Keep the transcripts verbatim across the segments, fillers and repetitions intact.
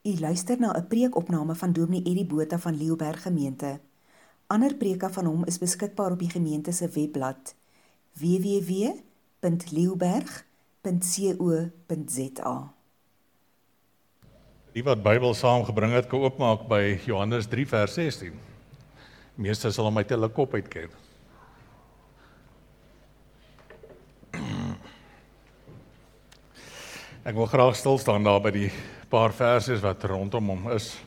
U luister na 'n preekopname van Dominee Eddie Botha van Leeuberg Gemeente. Ander preke van hom is beskikbaar op die gemeente se webblad w w w punt leeuberg punt co punt z a. Die wat Bybel saamgebring het, kan oopmaak by Johannes drie vers sestien. Die meeste sal hom uit hulle kop uitken. Ek wil graag stil staan daar by die paar verses wat rondom hom is.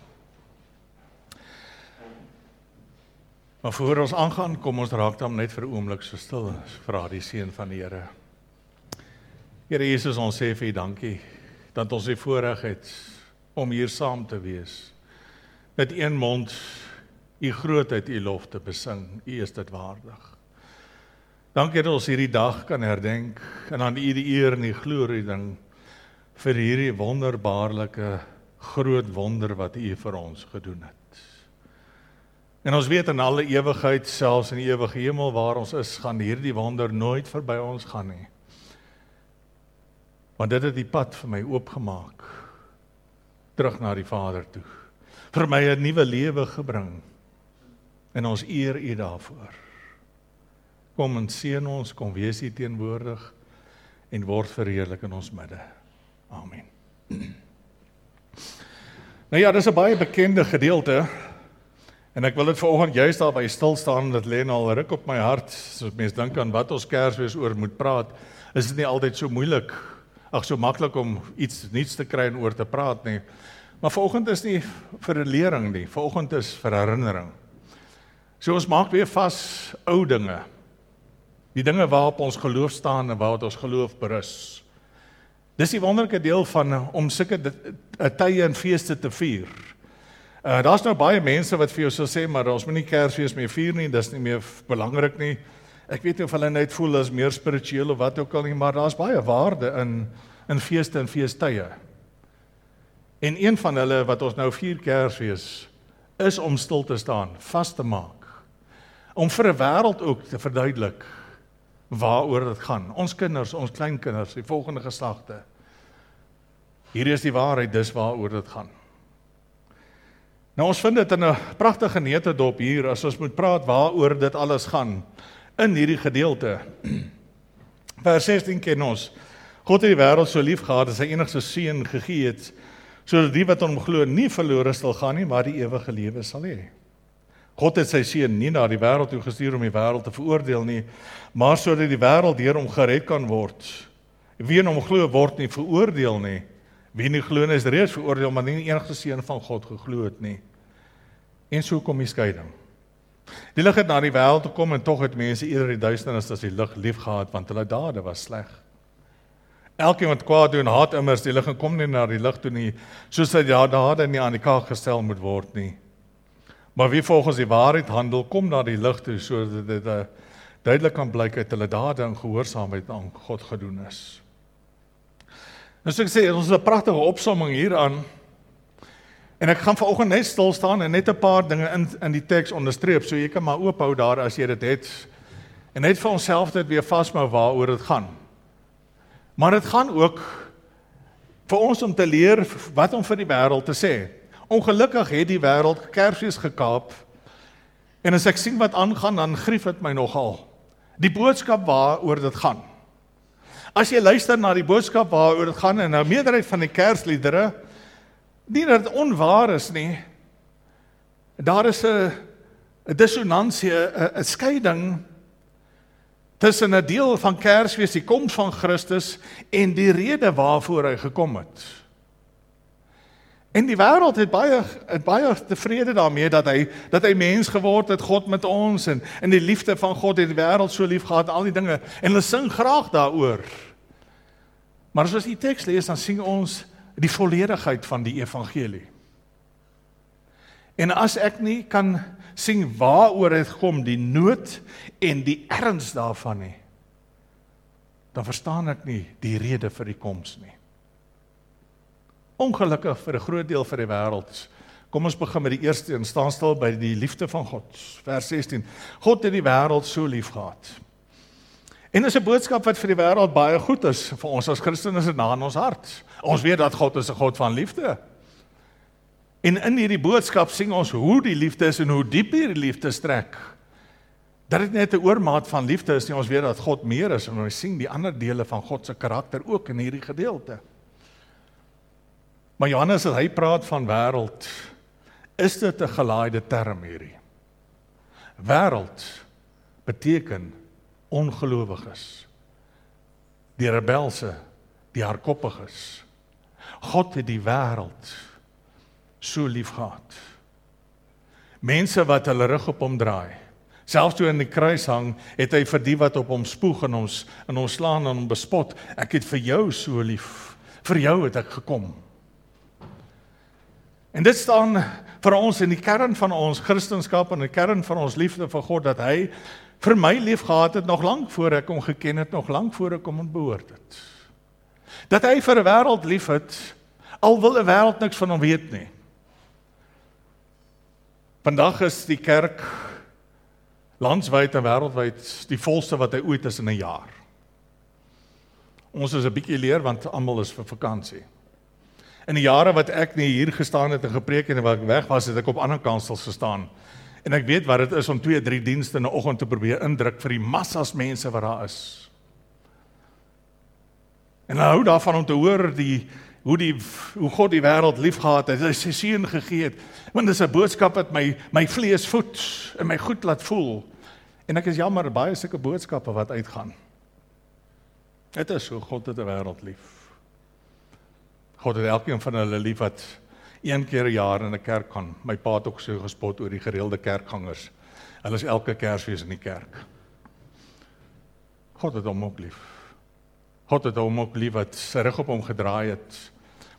Maar voor ons aangaan, kom ons raak dan net vir 'n oomblik so stil, vra die seun van die Here. Here Jesus, ons sê vir U dankie, dat ons die voorreg het om hier saam te wees, met een mond U grootheid, U lof te besing. U is dit waardig. Dankie dat ons hierdie dag kan herdenk, en aan U die eer en die glorie ding, vir hierdie wonderbaarlike groot wonder wat U vir ons gedoen het. En ons weet in alle ewigheid, selfs in die ewige hemel waar ons is, gaan hierdie wonder nooit verby ons gaan nie. Want dit het die pad vir my oopgemaak, terug na die Vader toe. Vir my 'n nuwe lewe gebring, en ons eer U daarvoor. Kom en seën ons, kom wees U teenwoordig, en word verheerlik in ons midde. Amen. Nou ja, dis 'n baie bekende gedeelte, en ek wil dit vanoggend juist daarby stil staan, dit lê al ruk op my hart, as mens dink aan wat ons Kersfees oor moet praat, is dit nie altyd so moeilik, ag so maklik om iets nuuts te kry en oor te praat nie, maar vanoggend is nie vir 'n lering nie, vanoggend is vir herinnering. So ons maak weer vas ou dinge, die dinge waarop ons geloof staan en waarop ons geloof berus. Dis die wonderlike deel van om sulke tye en feeste te vier. Uh, Daar's nou baie mense wat vir jou sal sê, maar ons moet nie Kersfees meer vier nie, dis nie meer belangrik nie. Ek weet nie of hulle net voel as meer spiritueel of wat ook al nie, maar daar's baie waarde in, in feeste en feesttye. En een van hulle wat ons nou vier Kersfees, is om stil te staan, vas te maak. Om vir 'n wêreld ook te verduidelik waaroor dit gaan. Ons kinders, ons kleinkinders, die volgende geslagte. Hier is die waarheid, dis waaroor dit gaan. Nou ons vind dit in 'n pragtige neutedop hier, as ons moet praat waaroor dit alles gaan, in hierdie gedeelte. Vers sestien ken ons, God het die wêreld so lief gehad, dat sy enigste seun gegee het, sodat die wat aan hom glo nie verlore sal gaan nie, maar die ewige lewe sal hê. God het sy seun nie na die wêreld toe gestuur om die wêreld te veroordeel nie, maar sodat die wêreld deur hom gered kan word. Wie in hom glo word nie veroordeel nie. Wie nie glo nie is reeds veroordeel, maar nie die enigste seun van God geglo het nie. En so kom die skeiding. Die lig het na die wêreld toe kom, en tog het mense eerder die duisternis as die lig lief gehad, want hulle dade was sleg. Elkeen wat kwaad doen, haat immers die lig en kom nie na die lig toe nie, soos dat die dade nie aan die kaak gestel moet word nie. Maar wie volgens die waarheid handel, kom na die lig toe, sodat dit uh, duidelik kan blyk uit hulle dade en gehoorsaamheid aan God gedoen is. Nou so ek sê, ons is 'n pragtige opsomming hieraan, en ek gaan vanoggend net stil staan en net 'n paar dinge in, in die teks onderstreep, so jy kan maar oophou daar as jy dit het, en net vir onsself dit weer vasmou waaroor dit gaan. Maar dit gaan ook vir ons om te leer wat om vir die wêreld te sê. Ongelukkig het die wêreld Kersfees gekaap, en as ek sien wat aangaan, dan grief dit my nogal. Die boodskap waaroor dit gaan. As jy luister na die boodskap waaroor dit gaan, en 'n meerderheid van die Kersliedere, nie dat dit onwaar is nie, daar is 'n dissonansie, 'n skeiding tussen 'n deel van Kersfees, die koms van Christus, en die rede waarvoor hy gekom het. En die wêreld het baie, het baie tevrede daarmee, dat hy, dat hy mens geword het, God met ons, en, en die liefde van God het die wêreld so lief gehad, al die dinge, en hulle sing graag daaroor. Maar as ons die teks lees, dan sien ons die volledigheid van die evangelie. En as ek nie kan sien waaroor het kom, die nood en die erns daarvan nie, dan verstaan ek nie die rede vir die koms nie. Ongelukkig vir 'n groot deel van die wêreld. Kom ons begin met die eerste en staan stil by die liefde van God. Vers sestien. God het die wêreld so lief gehad. En dis 'n boodskap wat vir die wêreld baie goed is. Vir ons as Christene is dit na in ons hart. Ons weet dat God is 'n God van liefde. En in hierdie boodskap sien ons hoe die liefde is en hoe diep hierdie liefde strek. Dat dit net 'n oormaat van liefde is nie, ons weet dat God meer is en ons sien die ander dele van God se karakter ook in hierdie gedeelte. Maar Johannes, as hy praat van wêreld, is dit 'n gelaaide term hierdie. Wêreld beteken ongelowiges, die rebelse, die hardkoppiges. God het die wêreld so lief gehad. Mense wat hulle rug op hom draai. Selfs toe in die kruis hang, het hy vir die wat op hom spoeg en ons en ons slaan en hom bespot. Ek het vir jou so lief. Vir jou het ek gekom. En dit staan vir ons in die kern van ons Christendom en die kern van ons liefde vir God, dat hy vir my lief gehad het nog lank voor ek hom geken het, nog lank voor ek hom ontbehoord het. Dat hy vir 'n wêreld lief het, al wil 'n wêreld niks van hom weet nie. Vandag is die kerk landswyd en wêreldwyd die volste wat hy ooit is in 'n jaar. Ons is 'n bietjie leer want almal is vir vakansie. In die jare wat ek nie hier gestaan het en gepreek het en wat ek weg was, het ek op ander kansels gestaan. En ek weet wat dit is om twee, drie dienste in 'n oggend te probeer indruk vir die massas mense wat daar is. En nou hou daarvan om te hoor die hoe die hoe God die wêreld liefgehad het, hy sy seun gegee het. Want dit is 'n boodskap wat my my vlees voed en my goed laat voel. En ek is jammer baie sulke boodskappe wat uitgaan. Dit is so, God het die wêreld lief. God het elkeen van hulle lief wat een keer 'n jaar in 'n kerk gaan. My pa het ook so gespot oor die gereelde kerkgangers. Hulle is elke Kersfees in die kerk. God het hom ook lief. God het hom ook lief wat sy rug op hom gedraai het.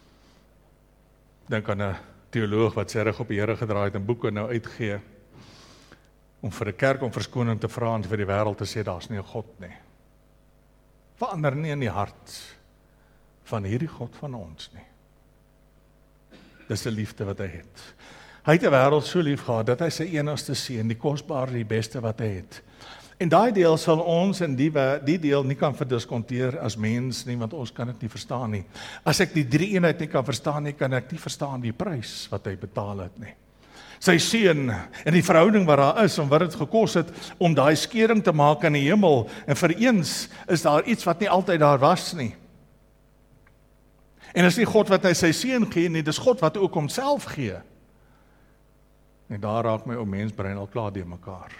Dink aan 'n teoloog wat sy rug op die Here gedraai het en boeke nou uitgee, om vir 'n kerk om verskoning te vra en vir die wêreld te sê, daar's nie 'n God nie. Verander nie in die hart van hierdie God van ons nie. Dis 'n liefde wat hy het. Hy het die wêreld so lief gehad, dat hy sy enigste seun, die kosbare, die beste wat hy het. En daai deel sal ons in die, die deel nie kan verdiskonteer as mens nie, want ons kan dit nie verstaan nie. As ek die drie eenheid nie kan verstaan nie, kan ek nie verstaan die prys wat hy betaal het nie. Sy seun en die verhouding wat daar is, en wat dit gekos het, om daai skering te maak in die hemel, en vir eens is daar iets wat nie altyd daar was nie. En is nie God wat hy sy seun gee nie, dis God wat ook homself gee. En daar raak my ou mensbrein al klaar deur mekaar.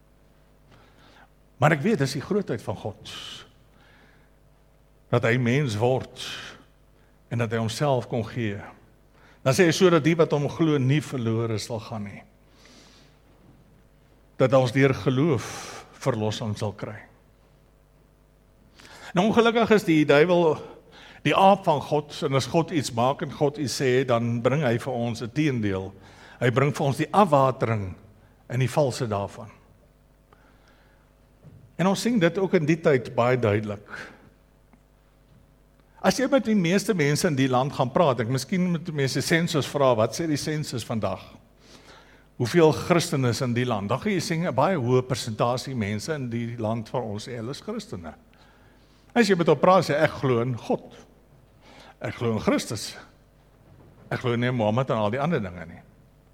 Maar ek weet, dis die grootheid van God. Dat hy mens word, en dat hy homself kon gee. Dan sê hy so dat die wat hom glo nie verlore sal gaan nie. Dat ons deur geloof verlossing sal kry. Nou ongelukkig is die duiwel die aap van God, en as God iets maak en God iets sê, dan bring hy vir ons 'n teendeel. Hy bring vir ons die afwatering en die valse daarvan. En ons sien dit ook in die tyd baie duidelik. As jy met die meeste mense in die land gaan praat, ek miskien met die mense sensus vra, wat sê die sensus vandag? Hoeveel Christene is in die land? Dan gaan jy sien 'n baie hoë persentasie mense in die land van ons sê hulle is Christene. As jy met hom praat, sê ek glo in God. Ek glo in Christus. Ek glo nie in Mohammed en al die ander dinge nie.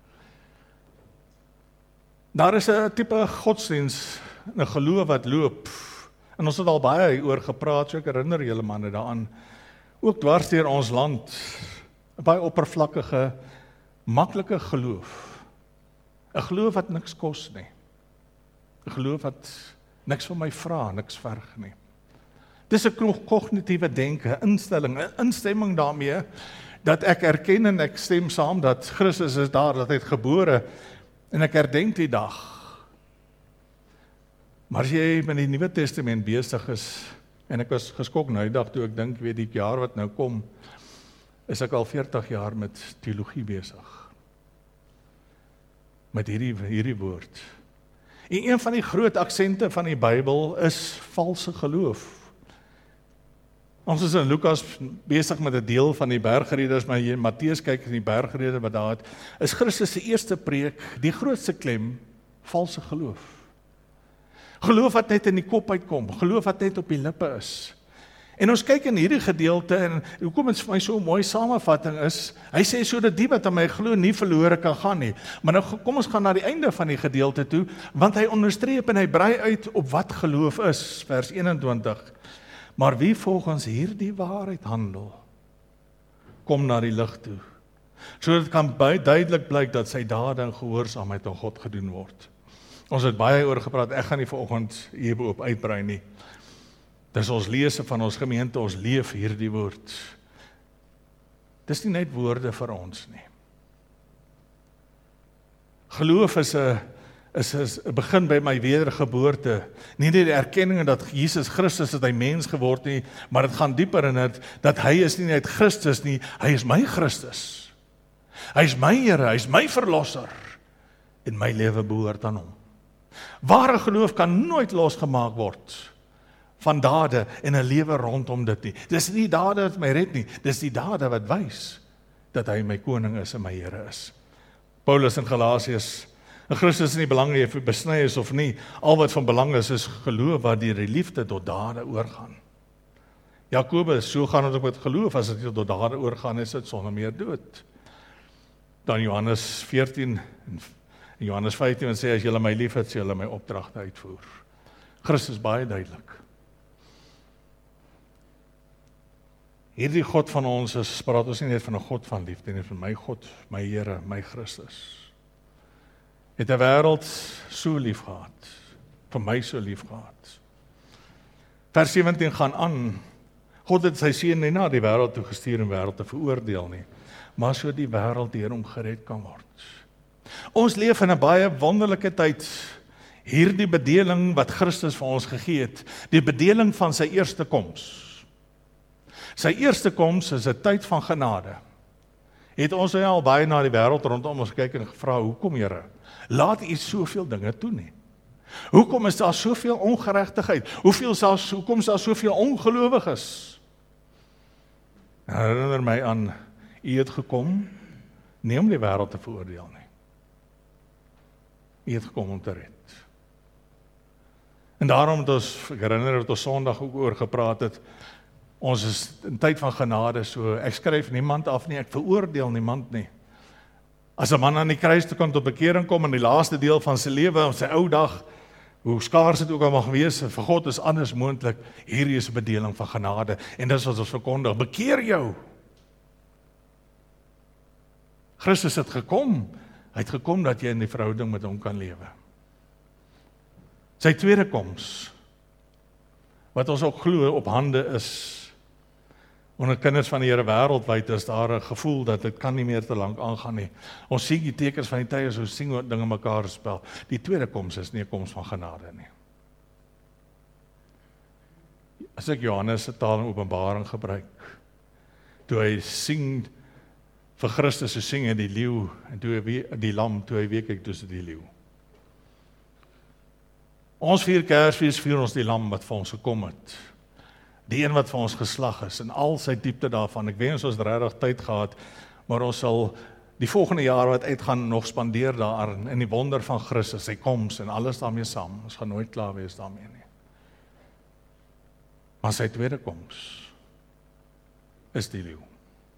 Daar is 'n tipe godsdiens, 'n geloof wat loop. En ons het al baie oor gepraat, so ek herinner julle manne daaraan. Ook dwars deur ons land, 'n baie oppervlakkige, maklike geloof. 'n Geloof wat niks kos nie. 'n Geloof wat niks van my vra, niks verg nie. Dis 'n kognitiewe denke, instelling, 'n instemming daarmee, dat ek erken en ek stem saam dat Christus is daar, dat hy het gebore, en ek herdenk die dag. Maar as jy met die Nuwe Testament besig is, en ek was geskok nou die dag toe ek dink, weet die jaar wat nou kom, is ek al veertig jaar met teologie besig. Met hierdie, hierdie woord. En een van die groot aksente van die Bybel is valse geloof. Ons is in Lukas besig met 'n deel van die bergrede, maar jy Matteus kyk in die bergrede wat daar het, is Christus se eerste preek, die grootste klem, valse geloof. Geloof wat net in die kop uitkom, geloof wat net op die lippe is. En ons kyk in hierdie gedeelte, en hoekom dit vir my so 'n mooi samevatting is, hy sê sodat die wat aan my glo nie verlore kan gaan nie. Maar nou kom ons gaan na die einde van die gedeelte toe, want hy onderstreep en hy brei uit op wat geloof is, vers eenentwintig. Maar wie volgens hierdie waarheid handel, kom na die lig toe, sodat dit kan duidelik blyk dat sy dade in gehoorsaamheid aan God gedoen word. Ons het baie oor gepraat, ek gaan nie vanoggend hierop uitbrei nie. Dis ons lese van ons gemeente, ons leef hierdie woord. Dis nie net woorde vir ons nie. Geloof is 'n is 'n begin by my wedergeboorte. Nie net die erkenning dat Jesus Christus het hy mens geword nie, maar dit gaan dieper in dit, dat hy is nie net Christus nie, hy is my Christus. Hy is my Here, hy is my verlosser. En my lewe behoort aan hom. Ware geloof kan nooit losgemaak word van dade en 'n lewe rondom dit nie. Dis nie dade wat my red nie, dis die dade wat wys dat hy my koning is en my Here is. Paulus in Galasiërs, en Christus is nie belang nie of jy besny is of nie, al wat van belang is, is geloof wat deur die liefde tot dade oorgaan. Jakobus, so gaan dit ook met geloof, as dit tot dade oorgaan, is dit sonder meer dood. Dan Johannes veertien en Johannes vyftien sê, as julle my lief het, sal julle my opdragte uitvoer. Christus baie duidelik. Hierdie God van ons is, praat ons nie net van 'n God van liefde, nie van my God, my Here, my Christus. Het 'n wêreld so lief gehad, vir my so lief gehad. Vers sewentien gaan aan, God het sy seun nie na die wêreld toe gestuur om wêreld te veroordeel nie, maar so die wêreld deur hom gered kan word. Ons leef in 'n baie wonderlike tyd, hierdie bedeling wat Christus vir ons gegee het, die bedeling van sy eerste koms. Sy eerste koms is 'n tyd van genade. Het ons nou al baie na die wêreld rondom ons kyk en gevra, hoekom Here? Laat U soveel dinge toe nie. Hoekom is daar soveel ongeregtigheid? Hoeveel selfs, hoekom is daar soveel ongelowiges? Herinner my aan, U het gekom, nie om die wêreld te veroordeel nie. U het gekom om te red. En daarom het ons, ek herinner dat ons Sondag ook oor gepraat het, ons is in tyd van genade, so ek skryf niemand af nie, ek veroordeel niemand nie. As 'n man aan die kruis toe kom tot bekering kom in die laaste deel van sy lewe, op sy ou dag, hoe skaars dit ook al mag wees, vir God is anders moontlik, hierdie is 'n bedeling van genade, en dis wat ons verkondig, bekeer jou. Christus het gekom, hy het gekom dat jy in die verhouding met hom kan lewe. Sy tweede koms, wat ons ook glo op hande is, onder kinders van die Here wêreldwyd is daar 'n gevoel dat dit kan nie meer te lank aangaan nie. Ons sien die tekens van die tye, so sien wat dinge mekaar spel. Die tweede koms is nie 'n koms van genade nie. As ek Johannes se taal in Openbaring gebruik, toe hy sing vir Christus, so sing hy die leeu, en toe hy die lam, toe hy weer kyk, toe is dit die leeu. Ons vier Kersfees vier ons die lam wat vir ons gekom het. Die een wat vir ons geslag is, en al sy diepte daarvan. Ek wens ons regtig tyd gehad, maar ons sal die volgende jaar wat uitgaan nog spandeer daarin, in die wonder van Christus, sy koms en alles daarmee saam. Ons gaan nooit klaar wees daarmee nie. Maar sy tweede koms is die leeu.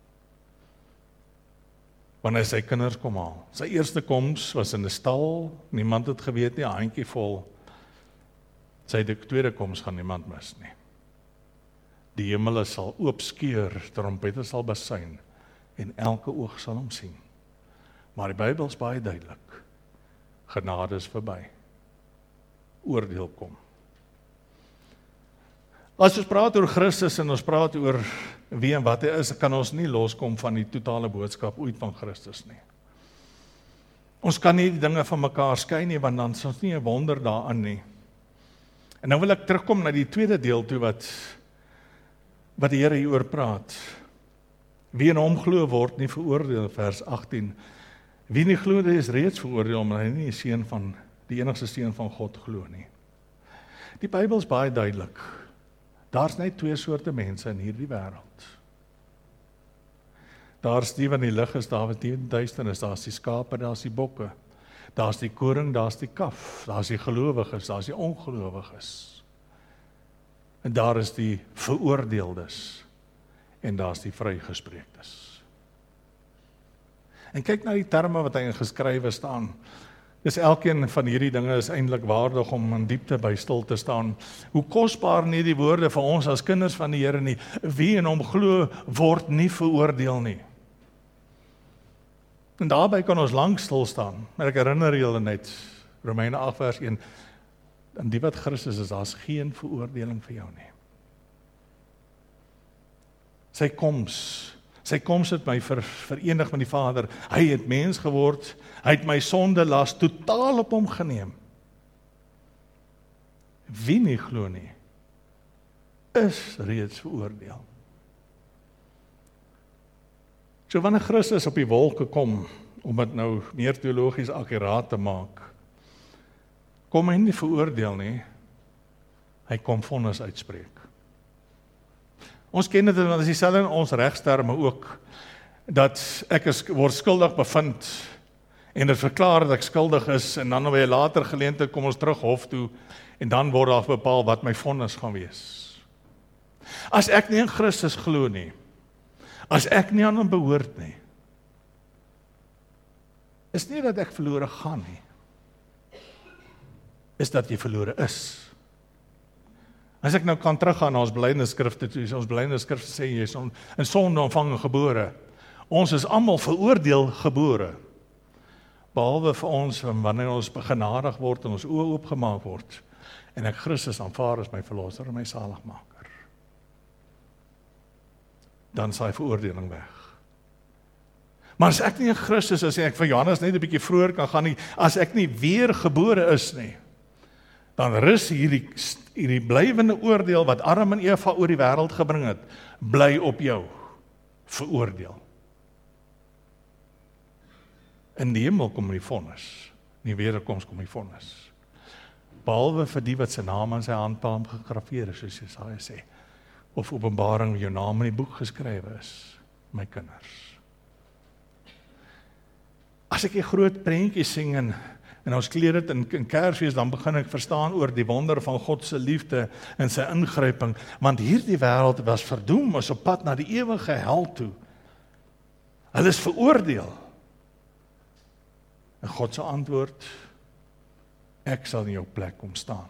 Wanneer sy kinders kom haal. Sy eerste koms was in 'n stal, niemand het geweet nie, 'n handjie vol. Sy tweede koms gaan niemand mis nie. Die hemele sal oopskeur, trompette sal besuin, en elke oog sal hom sien. Maar die Bybel is baie duidelik. Genade is verby. Oordeel kom. As ons praat oor Christus en ons praat oor wie en wat hy is, kan ons nie loskom van die totale boodskap ooit van Christus nie. Ons kan nie die dinge van mekaar skei nie, want dan is ons nie 'n wonder daaraan nie. En nou wil ek terugkom na die tweede deel toe wat wat die Here hieroor praat. Wie in hom glo word nie veroordeel, vers agttien. Wie nie glo nie is reeds veroordeel, omdat hy nie die seun van die enigste seun van God glo nie. Die Bybel is baie duidelik. Daar's net twee soorte mense in hierdie wêreld. Daar's die wat in die lig is, daar wat in die duisternis, daar's die skape, daar's die bokke. Daar's die koring, daar's die kaf, daar's die gelowiges, daar's die ongelowiges. En daar is die veroordeeldes en daar is die vrygespreektes. En kyk na die terme wat hy in geskrywe staan. Dis elkeen van hierdie dinge is eintlik waardig om in diepte by stil te staan. Hoe kosbaar nie die woorde vir ons as kinders van die Here nie. Wie in hom glo word nie veroordeel nie. En daarby kan ons lank stil staan. Maar ek herinner julle net Romeine agt vers een. In die wat Christus is, daar's geen veroordeling vir jou nie. Sy koms, sy koms het my ver, verenig met die Vader. Hy het mens geword, hy het my sonde las totaal op hom geneem. Wie nie glo nie, is reeds veroordeel. So wanneer Christus op die wolke kom, om dit nou meer teologies akkuraat te maak, kom hy nie veroordeel nie, hy kom vonnis uitspreek. Ons ken dit, want dit is dieselfde in ons regsterme ook, dat ek is, word skuldig bevind, en dit verklaar dat ek skuldig is, en dan by 'n later geleentheid kom ons terug hof toe, en dan word daar bepaal wat my vonnis gaan wees. As ek nie in Christus glo nie, as ek nie aan hom behoort nie, is nie dat ek verlore gaan nie, is dat jy verlore is. As ek nou kan teruggaan na ons belydenisskrifte toe, ons belydenisskrifte sê jy is on, in sonde ontvang gebore. Ons is almal veroordeel gebore. Behalwe vir ons, wanneer ons begenadig word en ons oë oopgemaak word, en ek Christus aanvaar as my verlosser en my saligmaker. Dan is hy veroordeling weg. Maar as ek nie in Christus is, en ek vir Johannes net 'n bietjie vroeër kan gaan nie, as ek nie weer gebore is nie, dan rus hierdie, hierdie blywende oordeel wat Adam en Eva oor die wêreld gebring het, bly op jou, veroordeel. In die hemel kom die vonnis, in die wederkoms kom die vonnis. Behalwe vir die wat sy naam aan sy handpalm gegraveer is, soos Jesaja sê, of Openbaring, jou naam in die boek geskrywe is, my kinders. As ek 'n groot prentjie sing en En ons leer dit in, in Kersfees, dan begin ek verstaan oor die wonder van God se liefde en sy ingryping, want hierdie wêreld was verdoem, was op pad na die ewige hel toe. Hulle is veroordeel. En God se antwoord, ek sal in jou plek kom staan.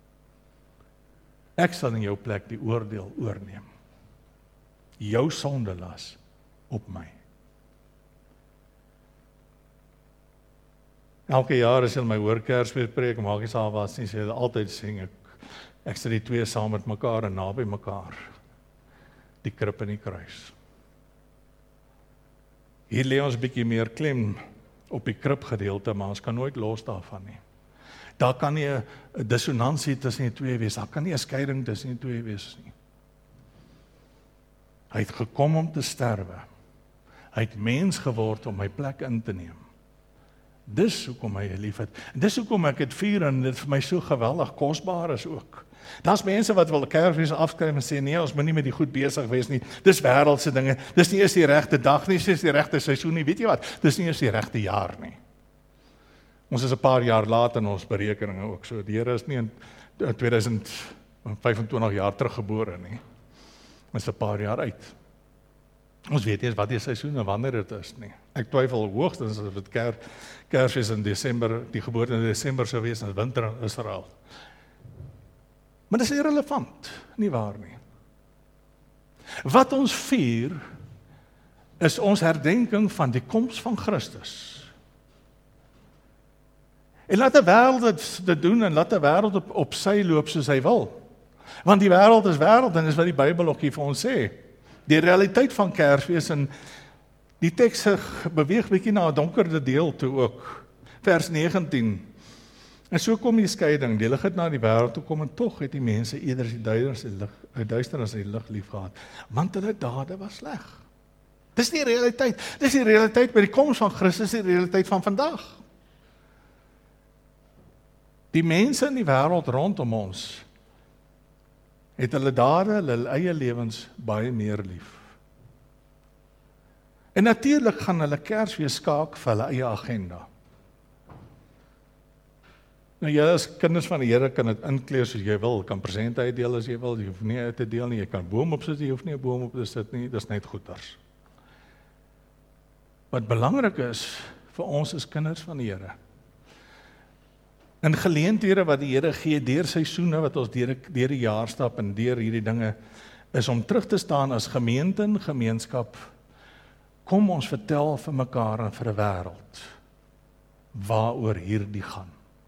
Ek sal in jou plek die oordeel oorneem. Jou sondelas op my. Elke jaar as jy my hoor Kersfees preek, maak nie saak wat nie, sê hulle altyd sing ek, ek sit die twee saam met mekaar en naby mekaar. Die krib en die kruis. Hier lê ons bietjie meer klem op die krib gedeelte, maar ons kan nooit los daarvan nie. Daar kan nie 'n dissonansie tussen die twee wees, daar kan nie 'n skeiding tussen die twee wees nie. Hy het gekom om te sterwe. Hy het mens geword om my plek in te neem. Dis hoekom hy lief het. Dis hoekom ek dit vier en dit vir my so geweldig kosbaar is ook. Daar's mense wat wil Kersfees afskryf en sê nee, ons moet nie met die goed besig wees nie. Dis wêreldse dinge. Dis nie eens die regte dag nie, dis die regte seisoen nie. Weet jy wat? Dis nie eens die regte jaar nie. Ons is 'n paar jaar laat in ons berekeninge ook. So die Here is nie in tweeduisend vyfentwintig jaar teruggebore nie. Ons is 'n paar jaar uit. Ons weet nie eens wat die seisoen en wanneer dit is nie. Ek twyfel hoogstens of dit ker, Kersfees in Desember, die geboorte in Desember sou wees en winter in Israel. Maar dit is irrelevant, nie waar nie. Wat ons vier is ons herdenking van die koms van Christus. En laat die wêreld dit, dit doen en laat die wêreld op, op sy loop soos hy wil. Want die wêreld is wêreld en dis wat die Bybel ook hier vir ons sê. Die realiteit van Kersfees en die teks beweeg bietjie na 'n donkerder deel toe ook. Vers negentien. En so kom die skeiding, die lig het na die wêreld toe kom en tog het die mense eerder die duisternis die lig, die duisternis die lig liefgehad, want hulle dade was sleg. Dis die realiteit. Dis die realiteit by die koms van Christus, die realiteit van vandag. Die mense in die wêreld rondom ons het hulle dade, hulle eie lewens baie meer lief. En natuurlik gaan hulle Kersfees skaak vir hulle eie agenda. Nou jy as kinders van die Here kan dit inkleer soos jy wil, kan presente uitdeel as jy wil, jy hoef nie uit te deel nie, jy kan boom op sit, jy hoef nie 'n boom op te sit nie, dis net goeders. Wat belangrik is vir ons as kinders van die Here, in geleenthede wat die Here gee deur seisoene wat ons deur deur die jaar stap en deur hierdie dinge, is om terug te staan as gemeente en gemeenskap. Kom ons vertel vir mekaar en vir 'n wêreld waaroor hierdie gaan.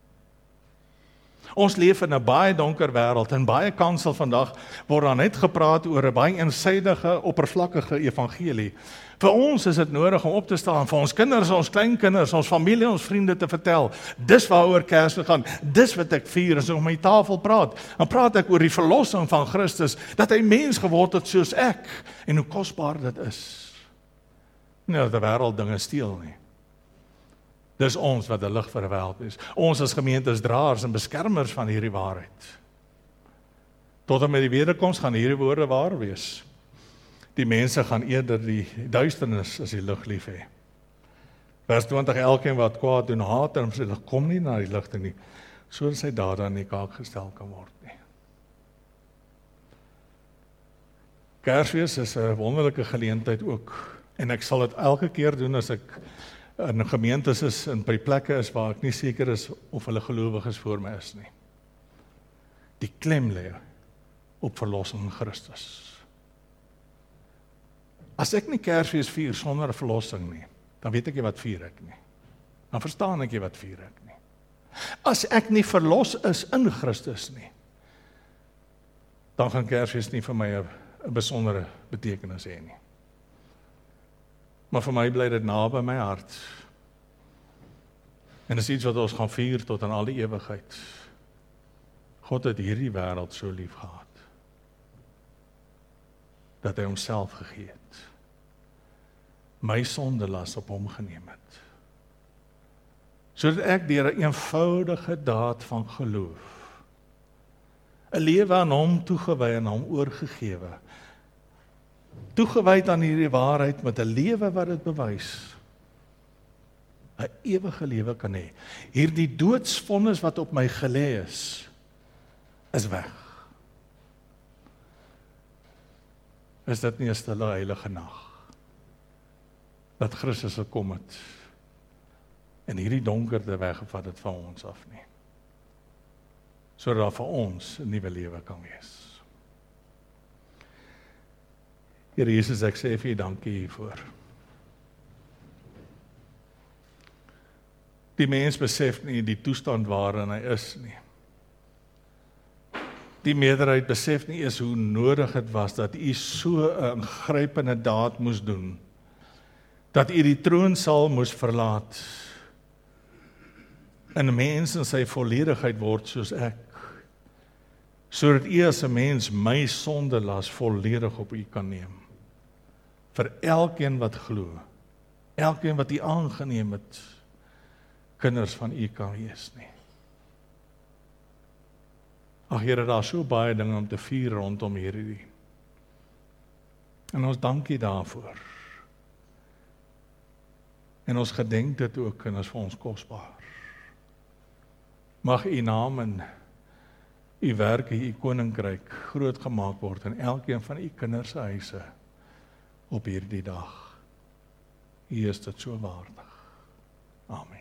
Ons leef in 'n baie donker wêreld en baie kansel vandag word dan net gepraat oor 'n baie eensydige, oppervlakkige evangelie. Vir ons is dit nodig om op te staan, vir ons kinders, ons kleinkinders, ons familie, ons vriende te vertel. Dis waaroor Kersfees gaan. Dis wat ek vier as ek om my tafel praat. Dan praat ek oor die verlossing van Christus, dat hy mens geword het soos ek en hoe kosbaar dit is. Nie dat die wêreld dinge steel nie. Dis ons wat 'n lig vir die wêreld is. Ons as gemeente is draers en beskermers van hierdie waarheid. Tot en met die wederkoms gaan hierdie woorde waar wees. Die mense gaan eerder die duisternis as die lig lief hê. Vers twintig, elkeen wat kwaad doen, haat en sê, kom nie na die lig toe nie, sodat sy dade aan die kaak gestel kan word nie. Kersfees is 'n wonderlike geleentheid ook, en ek sal dit elke keer doen as ek in gemeentes is, en by plekke is waar ek nie seker is of hulle gelowiges voor my is nie. Die klem lê op verlossing in Christus. As ek nie Kersfees vier sonder verlossing nie, dan weet ek nie wat vier ek nie. Dan verstaan ek nie wat vier ek nie. As ek nie verlos is in Christus nie, dan gaan Kersfees nie vir my 'n besondere betekenis hê nie. Maar vir my bly dit naby my hart. En dit is iets wat ons gaan vier tot in al die ewigheid. God het hierdie wêreld so lief gehad, dat hy homself gegee het. My sondelas op hom geneem het. Sodat ek deur 'n eenvoudige daad van geloof, 'n lewe aan hom toegewy en hom oorgegewe, toegewyd aan hierdie waarheid met 'n lewe wat dit bewys, 'n ewige lewe kan hê. Hierdie doodsvonnis wat op my gelê is, is weg. Is dit nie 'n stille heilige nag dat Christus gekom het en hierdie donkerte weggevat het van ons af nie, sodat daar vir ons 'n nuwe lewe kan wees. Here Jesus, ek sê vir U dankie hiervoor. Die mens besef nie die toestand waarin hy is nie. Die meerderheid besef nie eens hoe nodig het was dat U so 'n ingrypende daad moes doen, dat U die troonsaal moes verlaat, en 'n mens in sy volledigheid word soos ek, sodat U as 'n mens my sondelas volledig op U kan neem, vir elkeen wat glo, elkeen wat U aangeneem het, kinders van U kan wees nie. Ag Here, daar is so baie dinge om te vier rondom hierdie. En ons dankie daarvoor. En ons gedenk dit ook en is vir ons kosbaar. Mag U naam en U werke, U koninkryk groot gemaak word in elkeen van U kinders se huise op hierdie dag. U is dit so waardig. Amen.